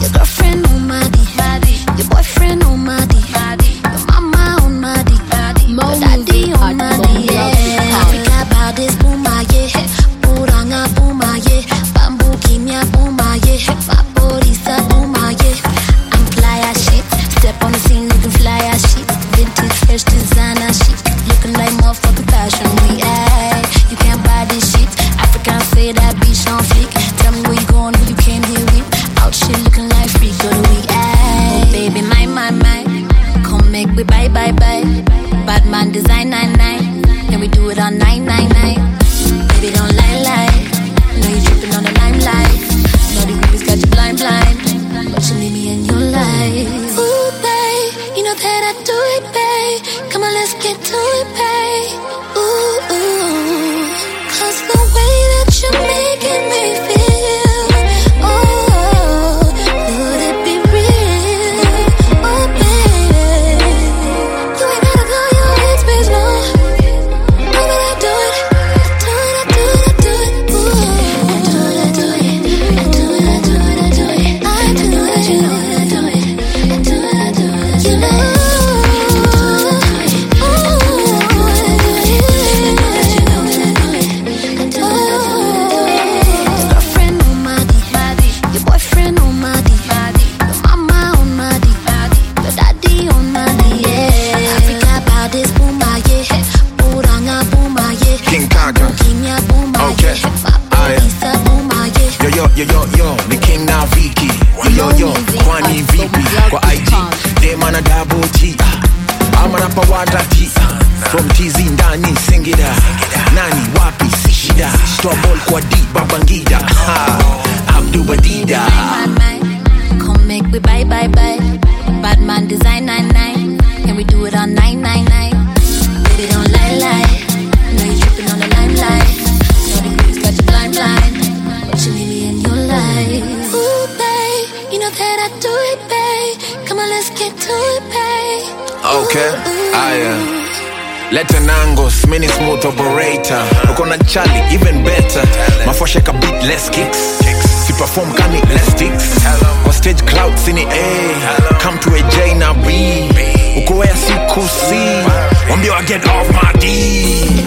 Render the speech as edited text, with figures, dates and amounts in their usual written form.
Your girlfriend on my D, your boyfriend on my D, your mama on my D, your daddy on my D. Africa bodies boom my yeah, Puranga boom my yeah, Bamboo Kimia boom my yeah, Vaporisa boom my yeah. I'm fly as shit, step on the scene looking fly as shit, vintage fresh designer shit, looking like motherfucking fashion week. You can't buy this shit. African say that bitch on fleek. Tell me where you going, who you came here with. Out shit looking like freak of the week. Oh baby, my. Come make we bye. Bad man design 99. Then we do it on 999. Baby don't lie. Know you tripping on the limelight. Know the groupies got you blind. But you need me in your life. Ooh babe, you know that I do it babe. Come on let's get to it babe. Ooh, 'cause the way that you're making me feel, oh, would it be real? Oh baby, you ain't gotta go your own space, no. Know that I do it. Ooh, I do it. You know. Yo, ni King na Viki. Yo, kwani vipi? Kwa IG, dem ana double T. Ama na pawada T. From TZ ndani Singida. Nani wapi si shida. Store ball kwa D Babangida. Abdu Badida. Come make we bye. Bad man design 99. Can we do it on 999? Baby don't lie. Know you tripping on the limelight. Know the groupies got you blind. But you need me in your life. Ooh, babe, you know that I do it, babe. Come on, let's get to it, babe. Okay, Let an angles, mini smooth operator. Uko na Charlie, even better. Mafosheka beat, less kicks. Si perform kani, less sticks. Kwa stage cloud, sini A. Come to a J na B. Uko where siku C. Wambia I get off my D.